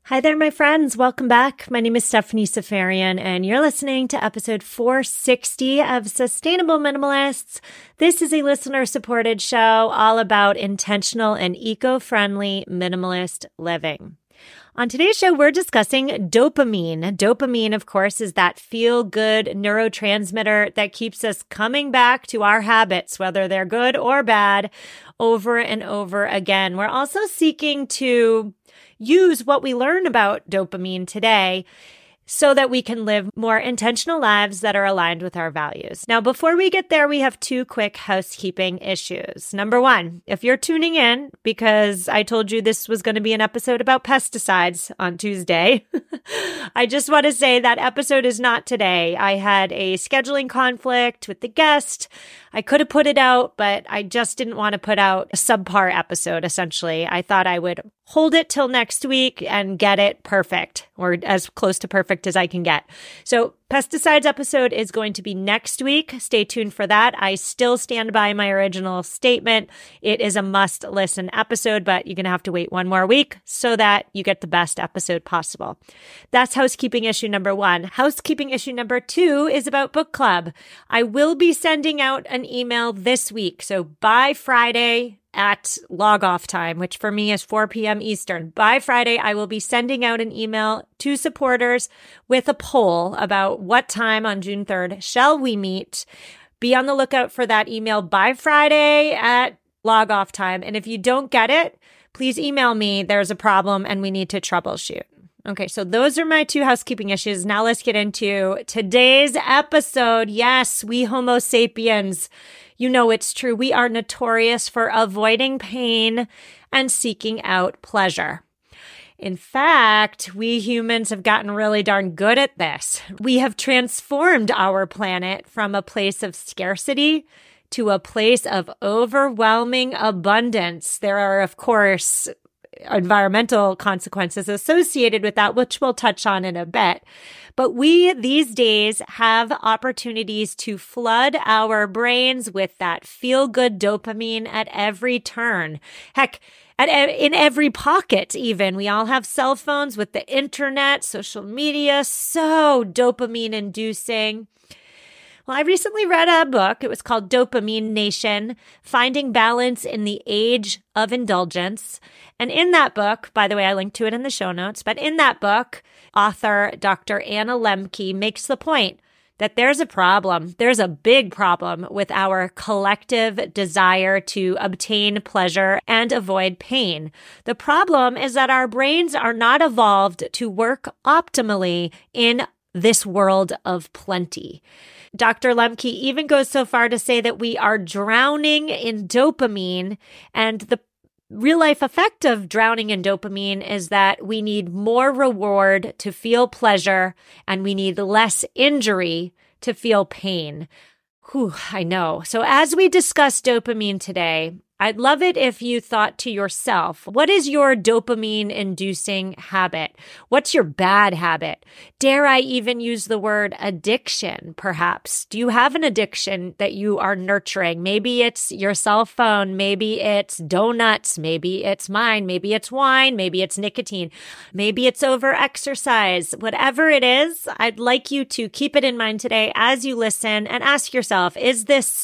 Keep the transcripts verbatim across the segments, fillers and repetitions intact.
Hi there, my friends. Welcome back. My name is Stephanie Safarian, and you're listening to episode four sixty of Sustainable Minimalists. This is a listener-supported show all about intentional and eco-friendly minimalist living. On today's show, we're discussing dopamine. Dopamine, of course, is that feel-good neurotransmitter that keeps us coming back to our habits, whether they're good or bad, over and over again. We're also seeking to use what we learn about dopamine today so that we can live more intentional lives that are aligned with our values. Now, before we get there, we have two quick housekeeping issues. Number one, if you're tuning in because I told you this was going to be an episode about pesticides on Tuesday, I just want to say that episode is not today. I had a scheduling conflict with the guest. I could have put it out, but I just didn't want to put out a subpar episode, essentially. I thought I would hold it till next week and get it perfect, or as close to perfect as I can get. So pesticides episode is going to be next week. Stay tuned for that. I still stand by my original statement. It is a must listen episode, but you're going to have to wait one more week so that you get the best episode possible. That's housekeeping issue number one. Housekeeping issue number two is about book club. I will be sending out an email this week. So by Friday, at log off time, which for me is four p.m. Eastern. By Friday, I will be sending out an email to supporters with a poll about what time on June third shall we meet. Be on the lookout for that email by Friday at log off time. And if you don't get it, please email me. There's a problem and we need to troubleshoot. Okay, so those are my two housekeeping issues. Now let's get into today's episode. Yes, we Homo sapiens, you know it's true. We are notorious for avoiding pain and seeking out pleasure. In fact, we humans have gotten really darn good at this. We have transformed our planet from a place of scarcity to a place of overwhelming abundance. There are, of course, environmental consequences associated with that, which we'll touch on in a bit. But we these days have opportunities to flood our brains with that feel-good dopamine at every turn. Heck, at in every pocket even. We all have cell phones with the internet, social media, so dopamine-inducing. Well, I recently read a book. It was called Dopamine Nation, Finding Balance in the Age of Indulgence. And in that book, by the way, I linked to it in the show notes, but in that book, author Doctor Anna Lembke makes the point that there's a problem. There's a big problem with our collective desire to obtain pleasure and avoid pain. The problem is that our brains are not evolved to work optimally in this world of plenty. Doctor Lembke even goes so far to say that we are drowning in dopamine, and the real-life effect of drowning in dopamine is that we need more reward to feel pleasure, and we need less injury to feel pain. Whew, I know. So as we discuss dopamine today, I'd love it if you thought to yourself, what is your dopamine-inducing habit? What's your bad habit? Dare I even use the word addiction, perhaps? Do you have an addiction that you are nurturing? Maybe it's your cell phone. Maybe it's donuts. Maybe it's mine. Maybe it's wine. Maybe it's nicotine. Maybe it's over-exercise. Whatever it is, I'd like you to keep it in mind today as you listen and ask yourself, is this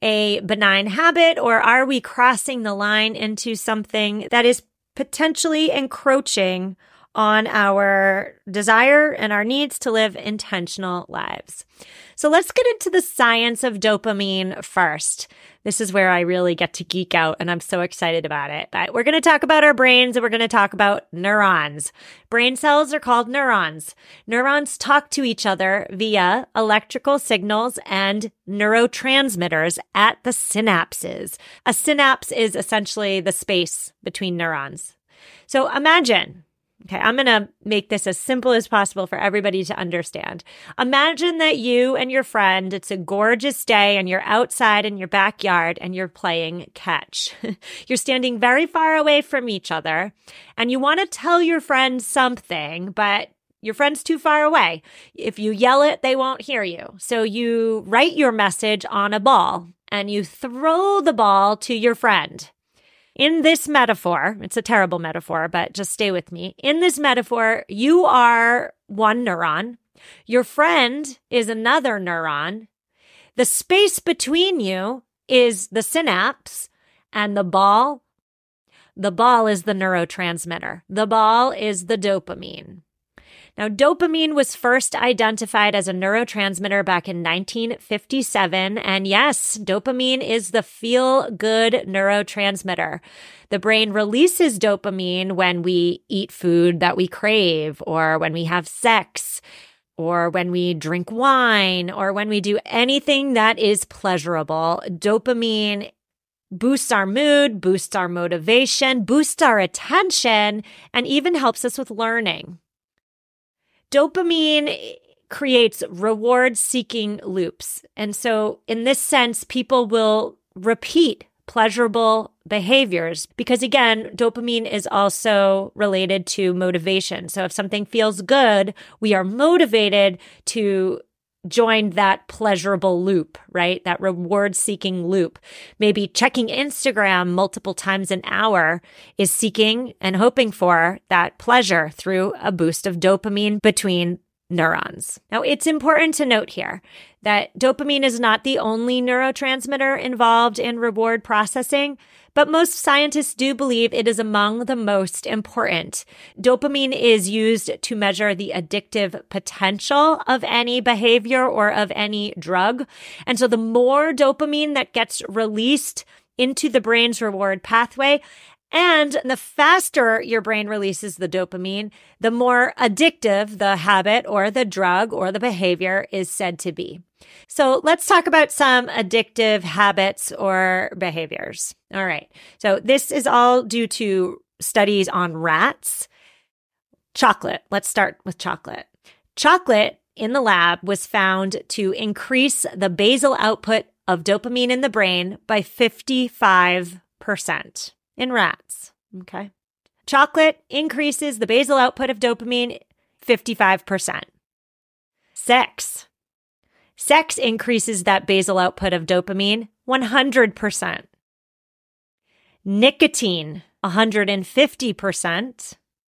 a benign habit, or are we crossing the line into something that is potentially encroaching on our desire and our needs to live intentional lives? So let's get into the science of dopamine first. This is where I really get to geek out, and I'm so excited about it. But we're going to talk about our brains, and we're going to talk about neurons. Brain cells are called neurons. Neurons talk to each other via electrical signals and neurotransmitters at the synapses. A synapse is essentially the space between neurons. So imagine, okay, I'm going to make this as simple as possible for everybody to understand. Imagine that you and your friend, it's a gorgeous day and you're outside in your backyard and you're playing catch. You're standing very far away from each other and you want to tell your friend something, but your friend's too far away. If you yell it, they won't hear you. So you write your message on a ball and you throw the ball to your friend. In this metaphor, it's a terrible metaphor, but just stay with me. In this metaphor, you are one neuron. Your friend is another neuron. The space between you is the synapse, and the ball, the ball is the neurotransmitter. The ball is the dopamine. Now, dopamine was first identified as a neurotransmitter back in nineteen fifty-seven. And yes, dopamine is the feel-good neurotransmitter. The brain releases dopamine when we eat food that we crave, or when we have sex, or when we drink wine, or when we do anything that is pleasurable. Dopamine boosts our mood, boosts our motivation, boosts our attention, and even helps us with learning. Dopamine creates reward-seeking loops. And so in this sense, people will repeat pleasurable behaviors because, again, dopamine is also related to motivation. So if something feels good, we are motivated to join that pleasurable loop, right? That reward-seeking loop. Maybe checking Instagram multiple times an hour is seeking and hoping for that pleasure through a boost of dopamine between neurons. Now, it's important to note here that dopamine is not the only neurotransmitter involved in reward processing, but most scientists do believe it is among the most important. Dopamine is used to measure the addictive potential of any behavior or of any drug. And so the more dopamine that gets released into the brain's reward pathway, and the faster your brain releases the dopamine, the more addictive the habit or the drug or the behavior is said to be. So let's talk about some addictive habits or behaviors. All right. So this is all due to studies on rats. Chocolate. Let's start with chocolate. Chocolate in the lab was found to increase the basal output of dopamine in the brain by fifty-five percent. In rats, okay? Chocolate increases the basal output of dopamine fifty-five percent. Sex. Sex increases that basal output of dopamine one hundred percent. Nicotine, one hundred fifty percent.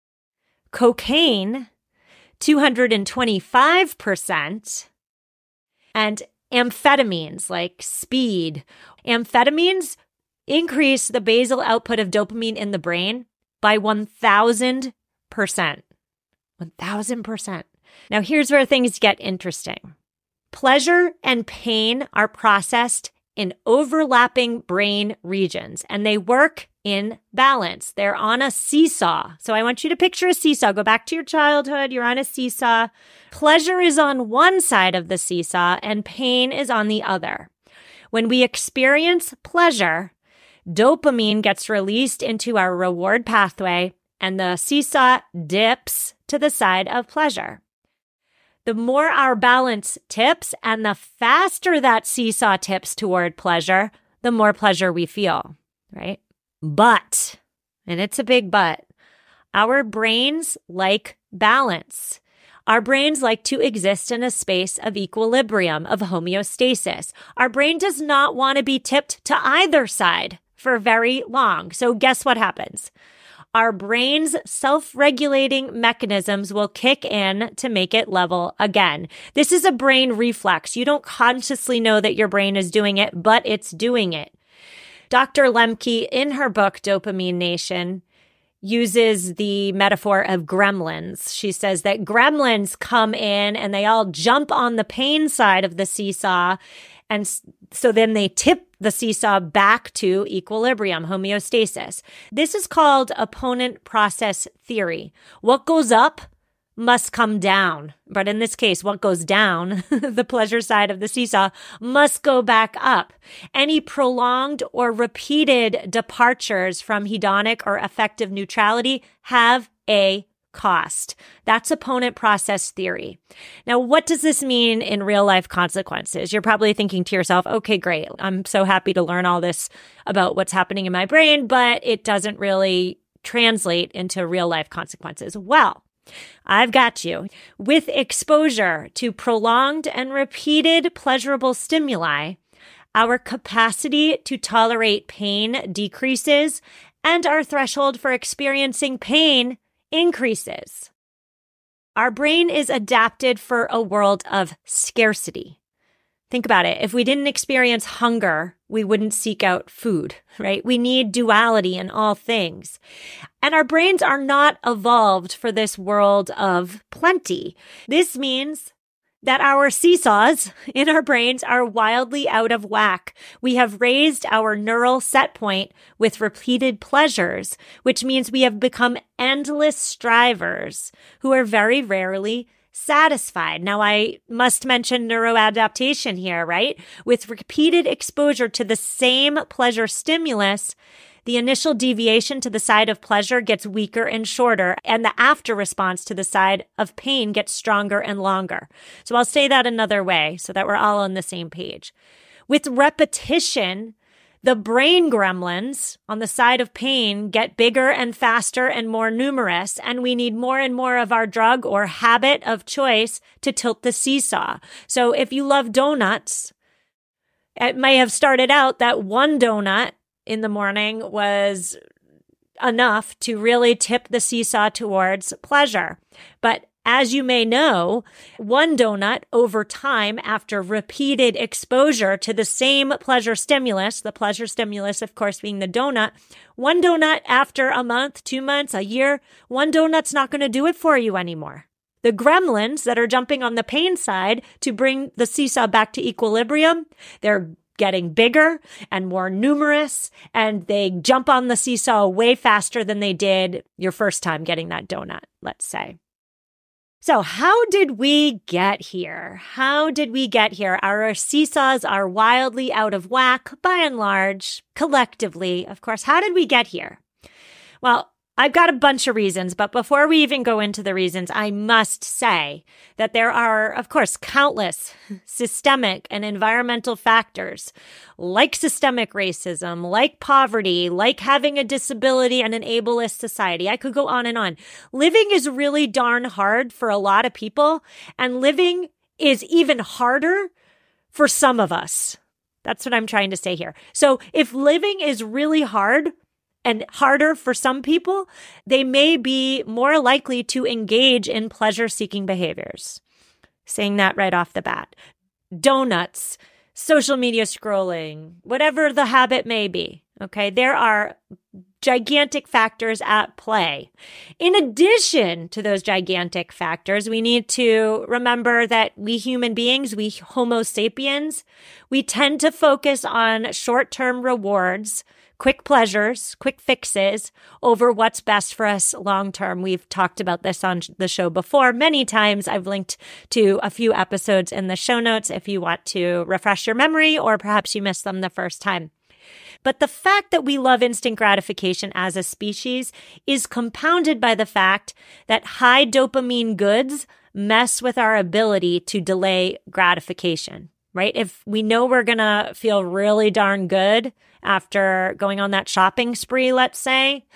Cocaine, two hundred twenty-five percent. And amphetamines like speed. Amphetamines increase the basal output of dopamine in the brain by one thousand percent. one thousand percent. Now, here's where things get interesting. Pleasure and pain are processed in overlapping brain regions, and they work in balance. They're on a seesaw. So I want you to picture a seesaw. Go back to your childhood. You're on a seesaw. Pleasure is on one side of the seesaw, and pain is on the other. When we experience pleasure, dopamine gets released into our reward pathway, and the seesaw dips to the side of pleasure. The more our balance tips and the faster that seesaw tips toward pleasure, the more pleasure we feel, right? But, and it's a big but, our brains like balance. Our brains like to exist in a space of equilibrium, of homeostasis. Our brain does not want to be tipped to either side for very long. So guess what happens? Our brain's self-regulating mechanisms will kick in to make it level again. This is a brain reflex. You don't consciously know that your brain is doing it, but it's doing it. Doctor Lemke, in her book, Dopamine Nation, uses the metaphor of gremlins. She says that gremlins come in and they all jump on the pain side of the seesaw. And so then they tip the seesaw back to equilibrium, homeostasis. This is called opponent process theory. What goes up must come down. But in this case, what goes down, the pleasure side of the seesaw, must go back up. Any prolonged or repeated departures from hedonic or affective neutrality have a cost. That's opponent process theory. Now, what does this mean in real life consequences? You're probably thinking to yourself, okay, great. I'm so happy to learn all this about what's happening in my brain, but it doesn't really translate into real life consequences. Well, I've got you. With exposure to prolonged and repeated pleasurable stimuli, our capacity to tolerate pain decreases and our threshold for experiencing pain increases. Our brain is adapted for a world of scarcity. Think about it. If we didn't experience hunger, we wouldn't seek out food, right? We need duality in all things. And our brains are not evolved for this world of plenty. This means that our seesaws in our brains are wildly out of whack. We have raised our neural set point with repeated pleasures, which means we have become endless strivers who are very rarely satisfied. Now, I must mention neuroadaptation here, right? With repeated exposure to the same pleasure stimulus, the initial deviation to the side of pleasure gets weaker and shorter, and the after response to the side of pain gets stronger and longer. So I'll say that another way so that we're all on the same page. With repetition, the brain gremlins on the side of pain get bigger and faster and more numerous, and we need more and more of our drug or habit of choice to tilt the seesaw. So if you love donuts, it may have started out that one donut in the morning was enough to really tip the seesaw towards pleasure. But as you may know, one donut over time, after repeated exposure to the same pleasure stimulus, the pleasure stimulus, of course, being the donut, one donut after a month, two months, a year, one donut's not going to do it for you anymore. The gremlins that are jumping on the pain side to bring the seesaw back to equilibrium, they're getting bigger and more numerous, and they jump on the seesaw way faster than they did your first time getting that donut, let's say. So how did we get here? How did we get here? Our seesaws are wildly out of whack, by and large, collectively. Of course, how did we get here? Well, I've got a bunch of reasons, but before we even go into the reasons, I must say that there are, of course, countless systemic and environmental factors like systemic racism, like poverty, like having a disability and an ableist society. I could go on and on. Living is really darn hard for a lot of people, and living is even harder for some of us. That's what I'm trying to say here. So if living is really hard, and harder for some people, they may be more likely to engage in pleasure-seeking behaviors. Saying that right off the bat. Donuts, social media scrolling, whatever the habit may be, okay? There are gigantic factors at play. In addition to those gigantic factors, we need to remember that we human beings, we Homo sapiens, we tend to focus on short-term rewards, quick pleasures, quick fixes over what's best for us long term. We've talked about this on the show before many times. I've linked to a few episodes in the show notes if you want to refresh your memory, or perhaps you missed them the first time. But the fact that we love instant gratification as a species is compounded by the fact that high dopamine goods mess with our ability to delay gratification, right? If we know we're going to feel really darn good after going on that shopping spree, let's say,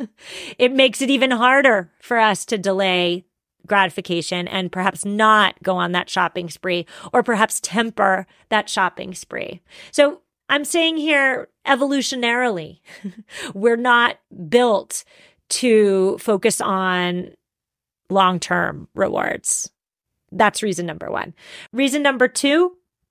it makes it even harder for us to delay gratification and perhaps not go on that shopping spree, or perhaps temper that shopping spree. So I'm saying here, evolutionarily, we're not built to focus on long-term rewards. That's reason number one. Reason number two,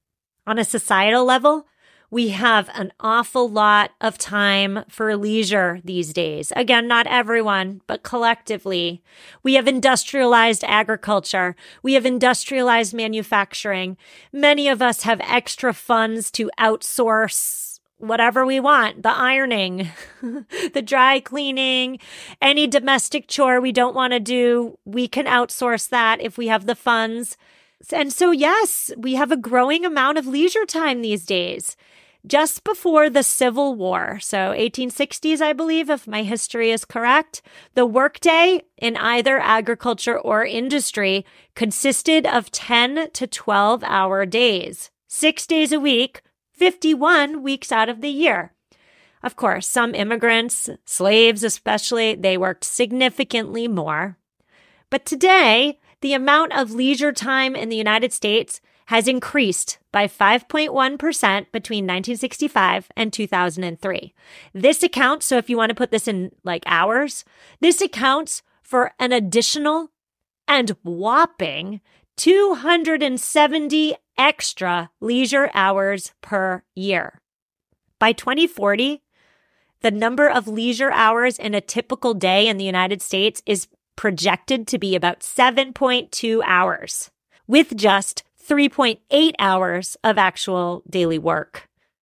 on a societal level, we have an awful lot of time for leisure these days. Again, not everyone, but collectively. We have industrialized agriculture. We have industrialized manufacturing. Many of us have extra funds to outsource whatever we want, the ironing, the dry cleaning, any domestic chore we don't want to do, we can outsource that if we have the funds. And so, yes, we have a growing amount of leisure time these days. Just before the Civil War, so eighteen sixties, I believe, if my history is correct, the workday in either agriculture or industry consisted of ten to twelve hour days, six days a week, fifty-one weeks out of the year. Of course, some immigrants, slaves especially, they worked significantly more. But today, the amount of leisure time in the United States has increased by five point one percent between nineteen sixty-five and two thousand three. This accounts, so if you want to put this in like hours, this accounts for an additional and whopping two hundred seventy extra leisure hours per year. By twenty forty, the number of leisure hours in a typical day in the United States is projected to be about seven point two hours, with just three point eight hours of actual daily work.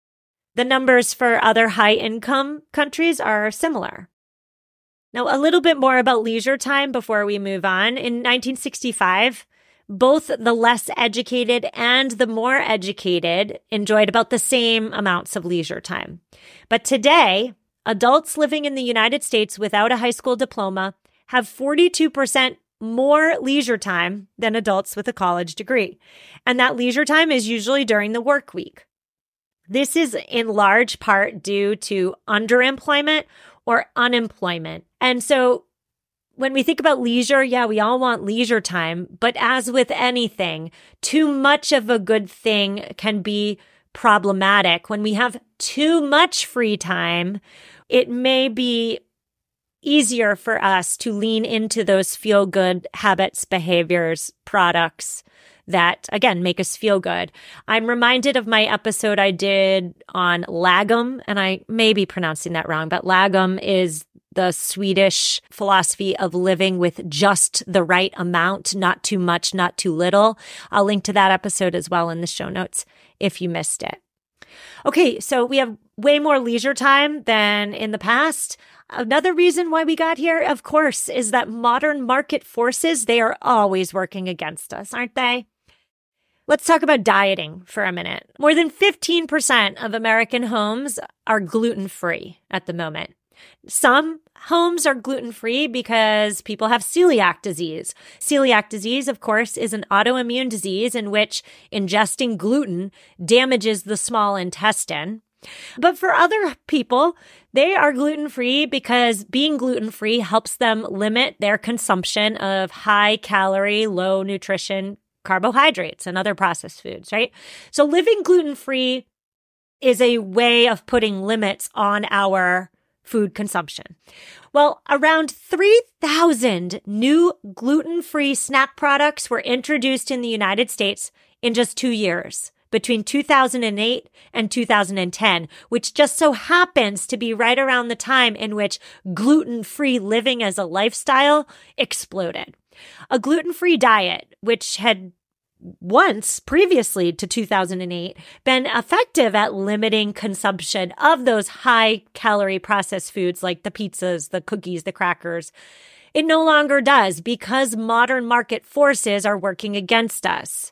The numbers for other high-income countries are similar. Now, a little bit more about leisure time before we move on. In nineteen sixty-five, both the less educated and the more educated enjoyed about the same amounts of leisure time. But today, adults living in the United States without a high school diploma have forty-two percent more leisure time than adults with a college degree. And that leisure time is usually during the work week. This is in large part due to underemployment or unemployment. And so when we think about leisure, yeah, we all want leisure time, but as with anything, too much of a good thing can be problematic. When we have too much free time, it may be easier for us to lean into those feel-good habits, behaviors, products that, again, make us feel good. I'm reminded of my episode I did on lagom, and I may be pronouncing that wrong, but lagom is the Swedish philosophy of living with just the right amount, not too much, not too little. I'll link to that episode as well in the show notes if you missed it. Okay, so we have way more leisure time than in the past. Another reason why we got here, of course, is that modern market forces, they are always working against us, aren't they? Let's talk about dieting for a minute. More than fifteen percent of American homes are gluten-free at the moment. Some homes are gluten-free because people have celiac disease. Celiac disease, of course, is an autoimmune disease in which ingesting gluten damages the small intestine. But for other people, they are gluten-free because being gluten-free helps them limit their consumption of high-calorie, low-nutrition carbohydrates and other processed foods, right? So living gluten-free is a way of putting limits on our food consumption. Well, around three thousand new gluten-free snack products were introduced in the United States in just two years, between two thousand eight and two thousand ten, which just so happens to be right around the time in which gluten-free living as a lifestyle exploded. A gluten-free diet, which had once previously to two thousand eight been effective at limiting consumption of those high calorie processed foods like the pizzas, the cookies, the crackers, it no longer does because modern market forces are working against us.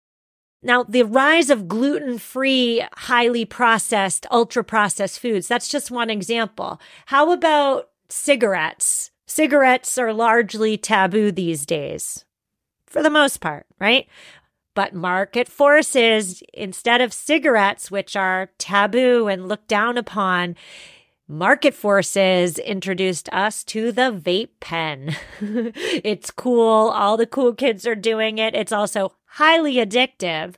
Now, the rise of gluten-free, highly processed, ultra-processed foods, that's just one example. How about cigarettes? Cigarettes are largely taboo these days, for the most part, right? But market forces, instead of cigarettes, which are taboo and looked down upon, market forces introduced us to the vape pen. It's cool. All the cool kids are doing it. It's also highly addictive.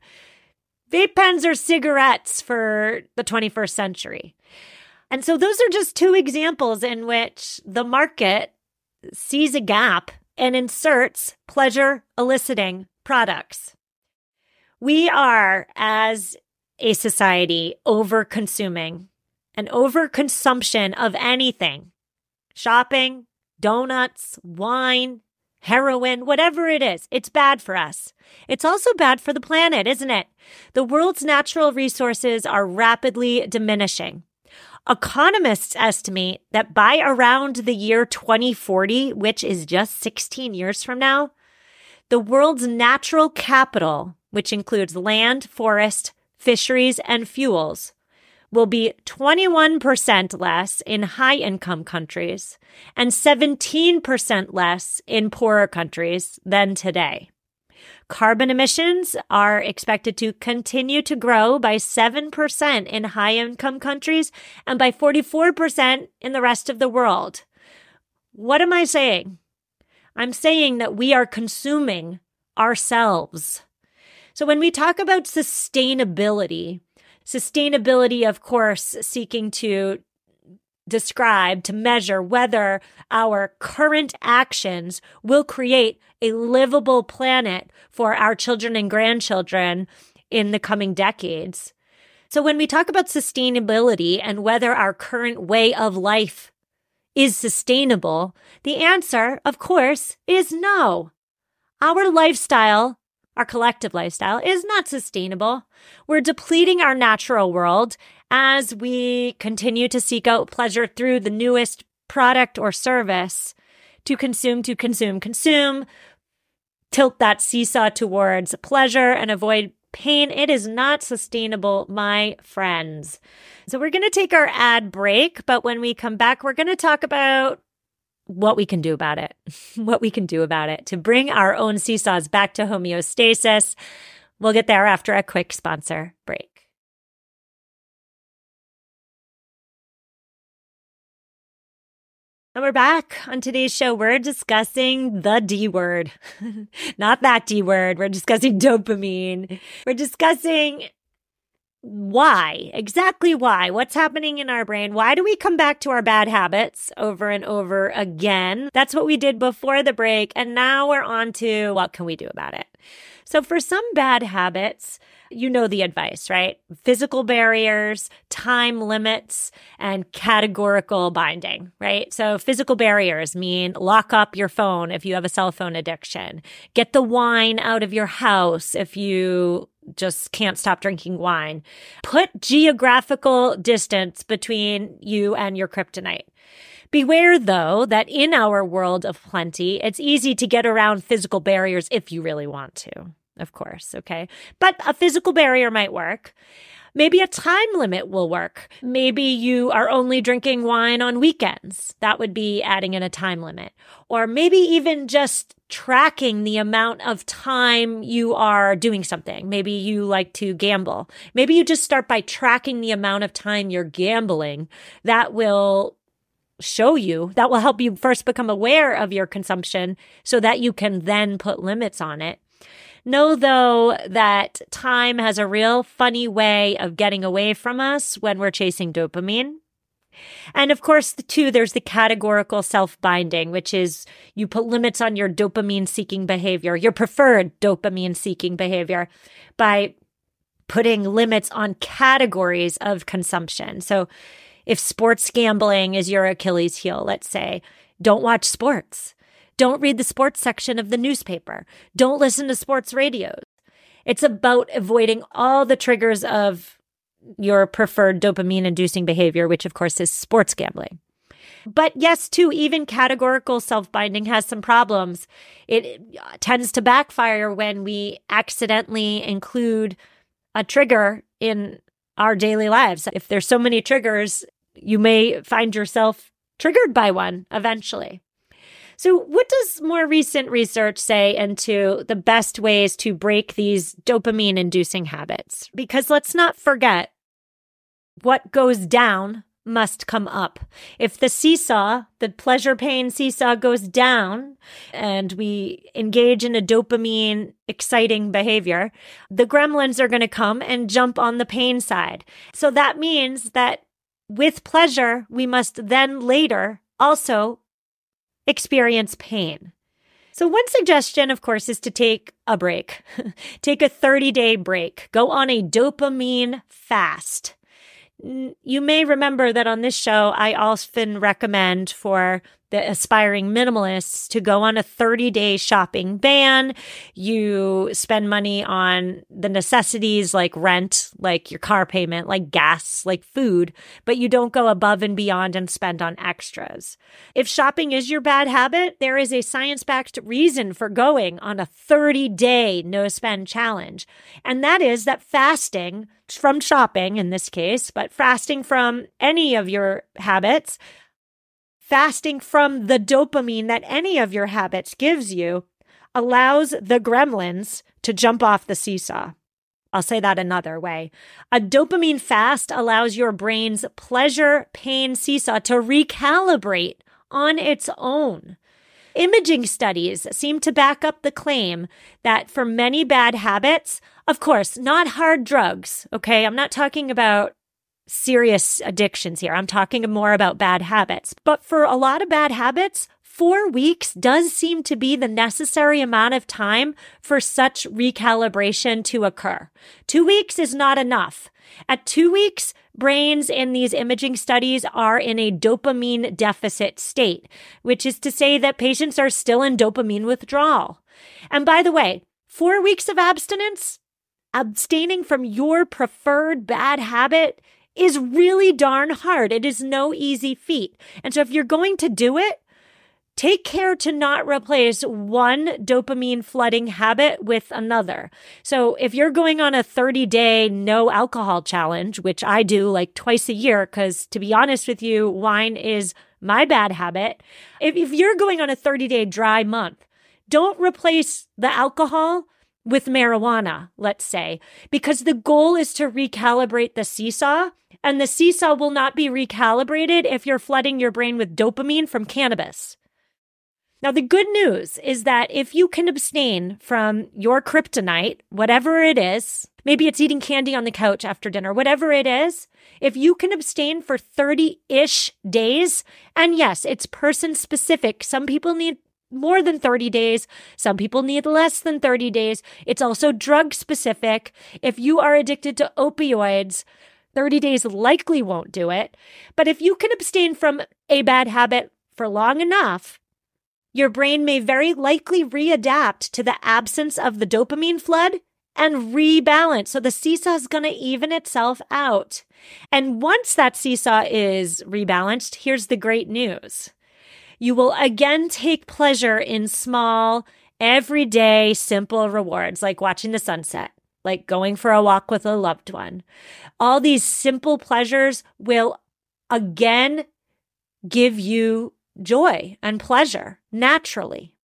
Vape pens are cigarettes for the twenty-first century. And so those are just two examples in which the market sees a gap and inserts pleasure-eliciting products. We are, as a society, over-consuming. An overconsumption of anything, shopping, donuts, wine, heroin, whatever it is, it's bad for us. It's also bad for the planet, isn't it? The world's natural resources are rapidly diminishing. Economists estimate that by around the year twenty forty, which is just sixteen years from now, the world's natural capital, which includes land, forest, fisheries, and fuels, will be twenty-one percent less in high-income countries and seventeen percent less in poorer countries than today. Carbon emissions are expected to continue to grow by seven percent in high-income countries and by forty-four percent in the rest of the world. What am I saying? I'm saying that we are consuming ourselves. So when we talk about sustainability, sustainability, of course, seeking to describe, to measure whether our current actions will create a livable planet for our children and grandchildren in the coming decades. So when we talk about sustainability and whether our current way of life is sustainable, the answer, of course, is no. Our lifestyle, our collective lifestyle, is not sustainable. We're depleting our natural world as we continue to seek out pleasure through the newest product or service to consume, to consume, consume, tilt that seesaw towards pleasure and avoid pain. It is not sustainable, my friends. So we're going to take our ad break, but when we come back, we're going to talk about what we can do about it, what we can do about it to bring our own seesaws back to homeostasis. We'll get there after a quick sponsor break. And we're back. On today's show, we're discussing the D word. Not that D word. We're discussing dopamine. We're discussing why, exactly why, what's happening in our brain. Why do we come back to our bad habits over and over again? That's what we did before the break. And now we're on to what can we do about it? So for some bad habits, you know the advice, right? Physical barriers, time limits, and categorical binding, right? So physical barriers mean lock up your phone if you have a cell phone addiction. Get the wine out of your house if you just can't stop drinking wine. Put geographical distance between you and your kryptonite. Beware, though, that in our world of plenty, it's easy to get around physical barriers if you really want to, of course, okay? But a physical barrier might work. Maybe a time limit will work. Maybe you are only drinking wine on weekends. That would be adding in a time limit. Or maybe even just tracking the amount of time you are doing something. Maybe you like to gamble. Maybe you just start by tracking the amount of time you're gambling. That will show you, that will help you first become aware of your consumption so that you can then put limits on it. Know, though, that time has a real funny way of getting away from us when we're chasing dopamine. And of course, the two, there's the categorical self-binding, which is you put limits on your dopamine-seeking behavior, your preferred dopamine-seeking behavior, by putting limits on categories of consumption. So if sports gambling is your Achilles heel, let's say, don't watch sports. Don't read the sports section of the newspaper. Don't listen to sports radios. It's about avoiding all the triggers of your preferred dopamine-inducing behavior, which of course is sports gambling. But yes, too, even categorical self-binding has some problems. It tends to backfire when we accidentally include a trigger in our daily lives. If there's so many triggers, you may find yourself triggered by one eventually. So what does more recent research say into the best ways to break these dopamine-inducing habits? Because let's not forget, what goes down must come up. If the seesaw, the pleasure-pain seesaw goes down and we engage in a dopamine-exciting behavior, the gremlins are going to come and jump on the pain side. So that means that with pleasure, we must then later also experience pain. So one suggestion, of course, is to take a break. Take a thirty-day break. Go on a dopamine fast. You may remember that on this show, I often recommend for the aspiring minimalists to go on a thirty-day shopping ban. You spend money on the necessities like rent, like your car payment, like gas, like food, but you don't go above and beyond and spend on extras. If shopping is your bad habit, there is a science-backed reason for going on a thirty-day no-spend challenge. And that is that fasting from shopping in this case, but fasting from any of your habits, fasting from the dopamine that any of your habits gives you, allows the gremlins to jump off the seesaw. I'll say that another way. A dopamine fast allows your brain's pleasure-pain seesaw to recalibrate on its own. Imaging studies seem to back up the claim that for many bad habits, of course, not hard drugs, okay? I'm not talking about serious addictions here. I'm talking more about bad habits. But for a lot of bad habits, four weeks does seem to be the necessary amount of time for such recalibration to occur. Two weeks is not enough. At two weeks, brains in these imaging studies are in a dopamine deficit state, which is to say that patients are still in dopamine withdrawal. And by the way, four weeks of abstinence, abstaining from your preferred bad habit, is really darn hard. It is no easy feat. And so if you're going to do it, take care to not replace one dopamine flooding habit with another. So if you're going on a thirty-day no alcohol challenge, which I do like twice a year, because to be honest with you, wine is my bad habit. If, if you're going on a thirty-day dry month, don't replace the alcohol with marijuana, let's say, because the goal is to recalibrate the seesaw, and the seesaw will not be recalibrated if you're flooding your brain with dopamine from cannabis. Now, the good news is that if you can abstain from your kryptonite, whatever it is, maybe it's eating candy on the couch after dinner, whatever it is, if you can abstain for thirty-ish days, and yes, it's person specific. Some people need more than thirty days. Some people need less than thirty days. It's also drug specific. If you are addicted to opioids, thirty days likely won't do it. But if you can abstain from a bad habit for long enough, your brain may very likely readapt to the absence of the dopamine flood and rebalance. So the seesaw is going to even itself out. And once that seesaw is rebalanced, here's the great news. You will again take pleasure in small, everyday, simple rewards like watching the sunset, like going for a walk with a loved one. All these simple pleasures will again give you joy and pleasure naturally.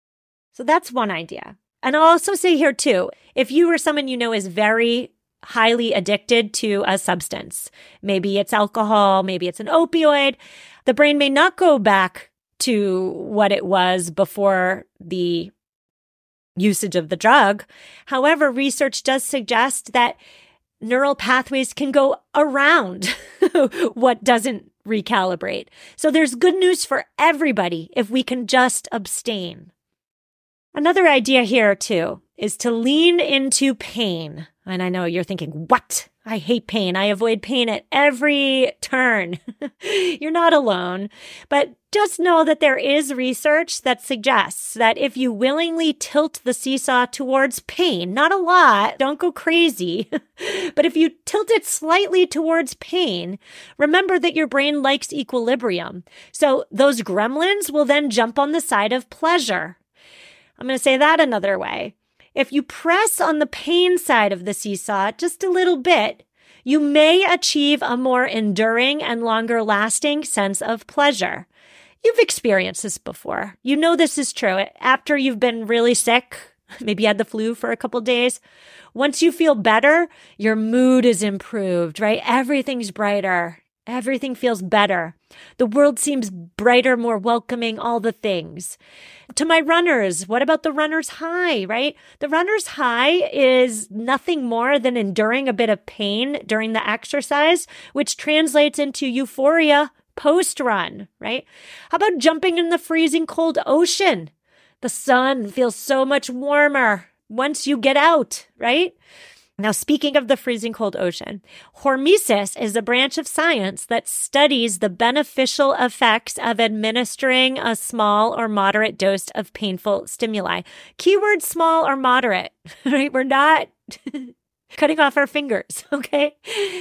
So that's one idea. And I'll also say here too, if you or someone you know is very highly addicted to a substance, maybe it's alcohol, maybe it's an opioid, the brain may not go back to what it was before the usage of the drug. However, research does suggest that neural pathways can go around what doesn't recalibrate. So there's good news for everybody if we can just abstain. Another idea here too is to lean into pain. And I know you're thinking, what? I hate pain. I avoid pain at every turn. You're not alone. But just know that there is research that suggests that if you willingly tilt the seesaw towards pain, not a lot, don't go crazy, but if you tilt it slightly towards pain, remember that your brain likes equilibrium. So those gremlins will then jump on the side of pleasure. I'm going to say that another way. If you press on the pain side of the seesaw just a little bit, you may achieve a more enduring and longer lasting sense of pleasure. You've experienced this before. You know this is true. After you've been really sick, maybe you had the flu for a couple days, once you feel better, your mood is improved, right? Everything's brighter. Everything feels better. The world seems brighter, more welcoming, all the things. To my runners, what about the runner's high, right? The runner's high is nothing more than enduring a bit of pain during the exercise, which translates into euphoria post-run, right? How about jumping in the freezing cold ocean? The sun feels so much warmer once you get out, right? Now, speaking of the freezing cold ocean, hormesis is a branch of science that studies the beneficial effects of administering a small or moderate dose of painful stimuli. Keyword small or moderate, right? We're not cutting off our fingers, okay?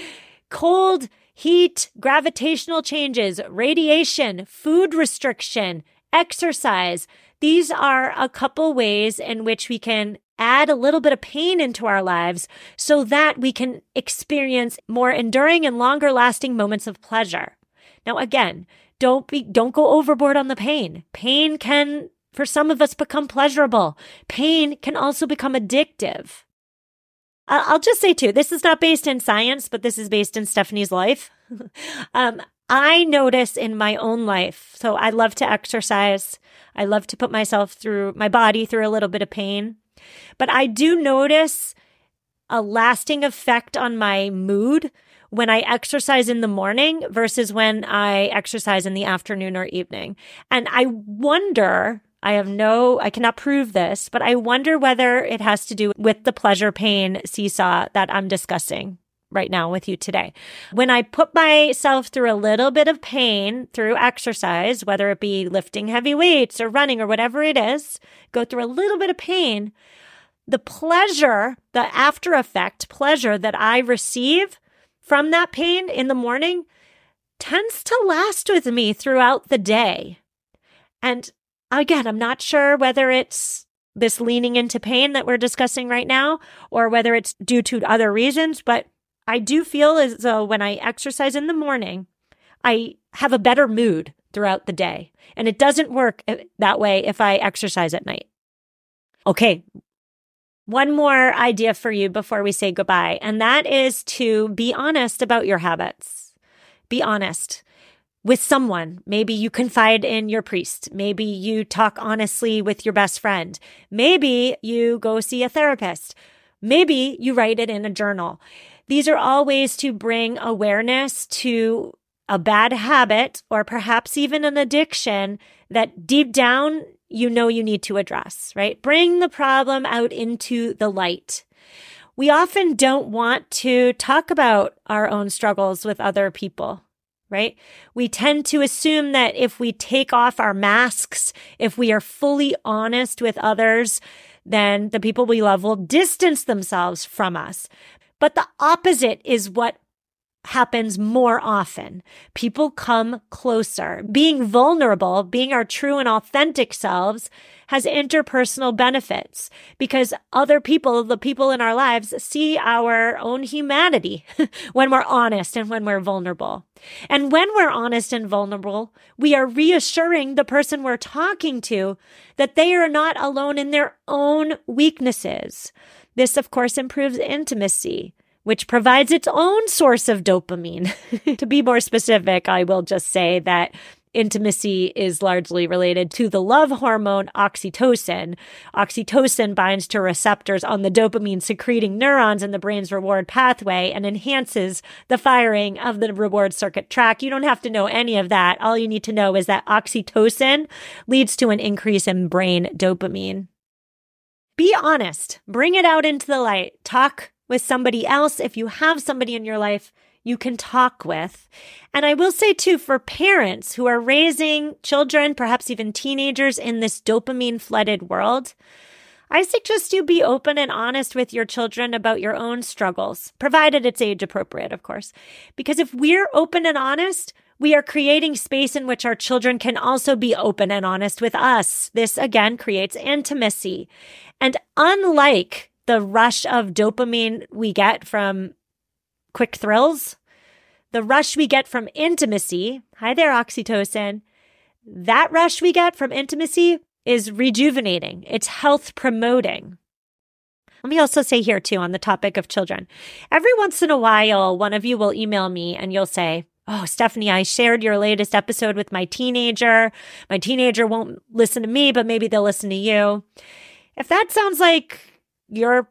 Cold, heat, gravitational changes, radiation, food restriction, exercise. These are a couple ways in which we can add a little bit of pain into our lives so that we can experience more enduring and longer lasting moments of pleasure. Now, again, don't be, don't go overboard on the pain. Pain can, for some of us, become pleasurable. Pain can also become addictive. I'll just say too, this is not based in science, but this is based in Stephanie's life. um, I notice in my own life, so I love to exercise. I love to put myself through my body through a little bit of pain. But I do notice a lasting effect on my mood when I exercise in the morning versus when I exercise in the afternoon or evening. And I wonder, I have no, I cannot prove this, but I wonder whether it has to do with the pleasure pain seesaw that I'm discussing right now with you today. When I put myself through a little bit of pain through exercise, whether it be lifting heavy weights or running or whatever it is, go through a little bit of pain, the pleasure, the after effect pleasure that I receive from that pain in the morning tends to last with me throughout the day. And again, I'm not sure whether it's this leaning into pain that we're discussing right now or whether it's due to other reasons, but I do feel as though when I exercise in the morning, I have a better mood throughout the day. And it doesn't work that way if I exercise at night. Okay, one more idea for you before we say goodbye, and that is to be honest about your habits. Be honest with someone. Maybe you confide in your priest. Maybe you talk honestly with your best friend. Maybe you go see a therapist. Maybe you write it in a journal. These are all ways to bring awareness to a bad habit or perhaps even an addiction that deep down you know you need to address, right? Bring the problem out into the light. We often don't want to talk about our own struggles with other people, right? We tend to assume that if we take off our masks, if we are fully honest with others, then the people we love will distance themselves from us. But the opposite is what happens more often. People come closer. Being vulnerable, being our true and authentic selves, has interpersonal benefits because other people, the people in our lives, see our own humanity when we're honest and when we're vulnerable. And when we're honest and vulnerable, we are reassuring the person we're talking to that they are not alone in their own weaknesses. This, of course, improves intimacy, which provides its own source of dopamine. To be more specific, I will just say that intimacy is largely related to the love hormone oxytocin. Oxytocin binds to receptors on the dopamine-secreting neurons in the brain's reward pathway and enhances the firing of the reward circuit tract. You don't have to know any of that. All you need to know is that oxytocin leads to an increase in brain dopamine. Be honest. Bring it out into the light. Talk with somebody else. If you have somebody in your life you can talk with. And I will say too, for parents who are raising children, perhaps even teenagers in this dopamine-flooded world, I suggest you be open and honest with your children about your own struggles, provided it's age appropriate, of course. Because if we're open and honest, we are creating space in which our children can also be open and honest with us. This, again, creates intimacy. And unlike the rush of dopamine we get from quick thrills, the rush we get from intimacy, hi there, oxytocin, that rush we get from intimacy is rejuvenating. It's health promoting. Let me also say here too, on the topic of children, every once in a while, one of you will email me and you'll say, oh, Stephanie, I shared your latest episode with my teenager. My teenager won't listen to me, but maybe they'll listen to you. If that sounds like your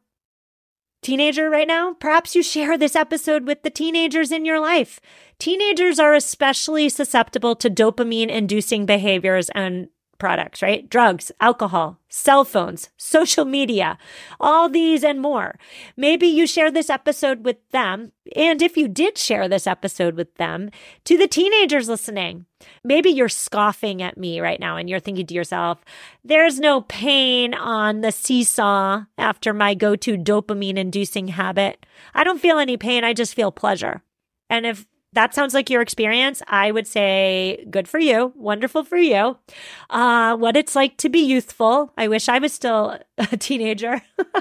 teenager right now, perhaps you share this episode with the teenagers in your life. Teenagers are especially susceptible to dopamine-inducing behaviors and products, right? Drugs, alcohol, cell phones, social media, all these and more. Maybe you share this episode with them. And if you did share this episode with them, to the teenagers listening, maybe you're scoffing at me right now and you're thinking to yourself, there's no pain on the seesaw after my go-to dopamine-inducing habit. I don't feel any pain. I just feel pleasure. And if that sounds like your experience, I would say good for you. Wonderful for you. Uh, what it's like to be youthful. I wish I was still a teenager.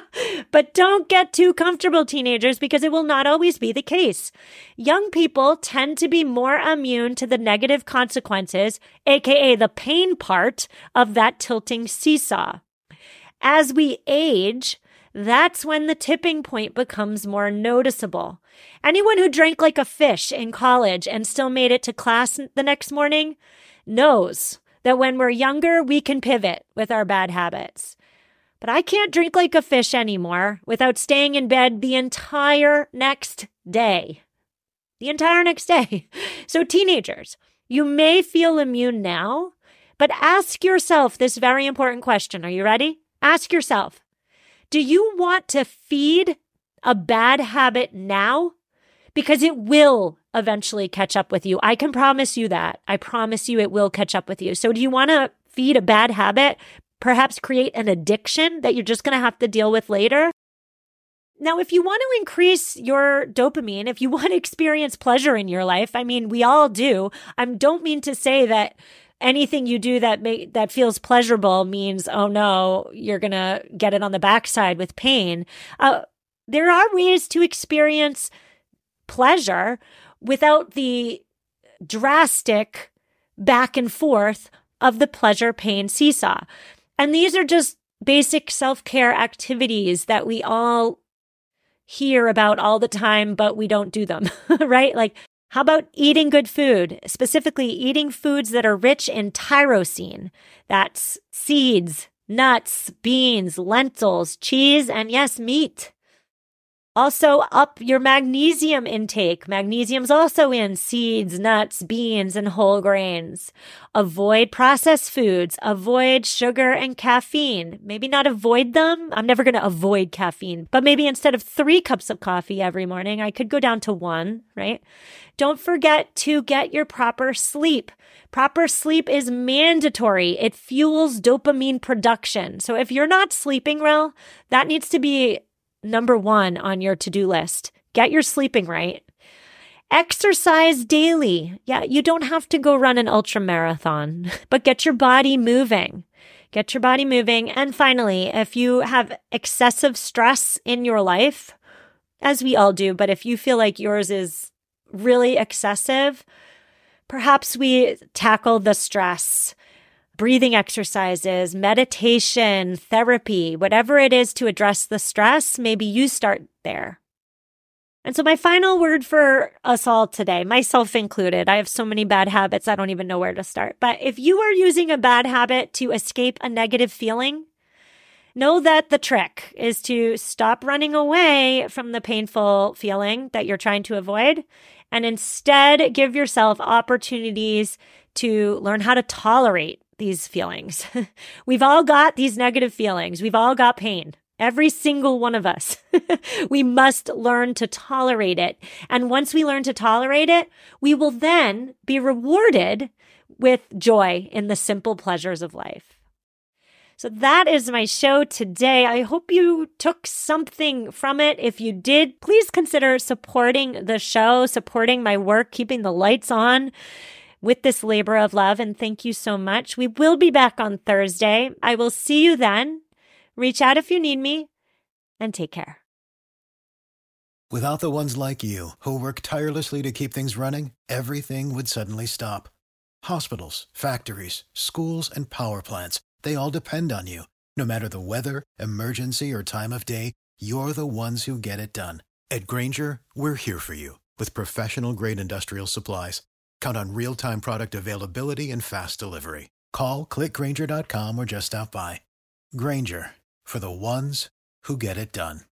But don't get too comfortable, teenagers, because it will not always be the case. Young people tend to be more immune to the negative consequences, aka the pain part of that tilting seesaw. As we age, that's when the tipping point becomes more noticeable. Anyone who drank like a fish in college and still made it to class the next morning knows that when we're younger, we can pivot with our bad habits. But I can't drink like a fish anymore without staying in bed the entire next day. The entire next day. So teenagers, you may feel immune now, but ask yourself this very important question. Are you ready? Ask yourself, do you want to feed a bad habit now? Because it will eventually catch up with you. I can promise you that. I promise you it will catch up with you. So do you want to feed a bad habit? Perhaps create an addiction that you're just going to have to deal with later? Now, if you want to increase your dopamine, if you want to experience pleasure in your life, I mean, we all do. I don't mean to say that anything you do that may, that feels pleasurable means, oh no, you're going to get it on the backside with pain. Uh, there are ways to experience pleasure without the drastic back and forth of the pleasure-pain seesaw. And these are just basic self-care activities that we all hear about all the time, but we don't do them, right? Like, how about eating good food, specifically eating foods that are rich in tyrosine? That's seeds, nuts, beans, lentils, cheese, and yes, meat. Also, up your magnesium intake. Magnesium's also in seeds, nuts, beans, and whole grains. Avoid processed foods. Avoid sugar and caffeine. Maybe not avoid them. I'm never going to avoid caffeine. But maybe instead of three cups of coffee every morning, I could go down to one, right? Don't forget to get your proper sleep. Proper sleep is mandatory. It fuels dopamine production. So if you're not sleeping well, that needs to be number one on your to-do list. Get your sleeping right. Exercise daily. Yeah, you don't have to go run an ultra marathon, but get your body moving. Get your body moving. And finally, if you have excessive stress in your life, as we all do, but if you feel like yours is really excessive, perhaps we tackle the stress. Breathing exercises, meditation, therapy, whatever it is to address the stress, maybe you start there. And so my final word for us all today, myself included, I have so many bad habits, I don't even know where to start. But if you are using a bad habit to escape a negative feeling, know that the trick is to stop running away from the painful feeling that you're trying to avoid and instead give yourself opportunities to learn how to tolerate these feelings. We've all got these negative feelings. We've all got pain. Every single one of us. We must learn to tolerate it. And once we learn to tolerate it, we will then be rewarded with joy in the simple pleasures of life. So that is my show today. I hope you took something from it. If you did, please consider supporting the show, supporting my work, keeping the lights on with this labor of love. And thank you so much. We will be back on Thursday. I will see you then. Reach out if you need me, and take care. Without the ones like you, who work tirelessly to keep things running, everything would suddenly stop. Hospitals, factories, schools, and power plants, they all depend on you. No matter the weather, emergency, or time of day, you're the ones who get it done. At Grainger, we're here for you with professional-grade industrial supplies. Count on real-time product availability and fast delivery. Call, click Grainger dot com, or just stop by. Grainger, for the ones who get it done.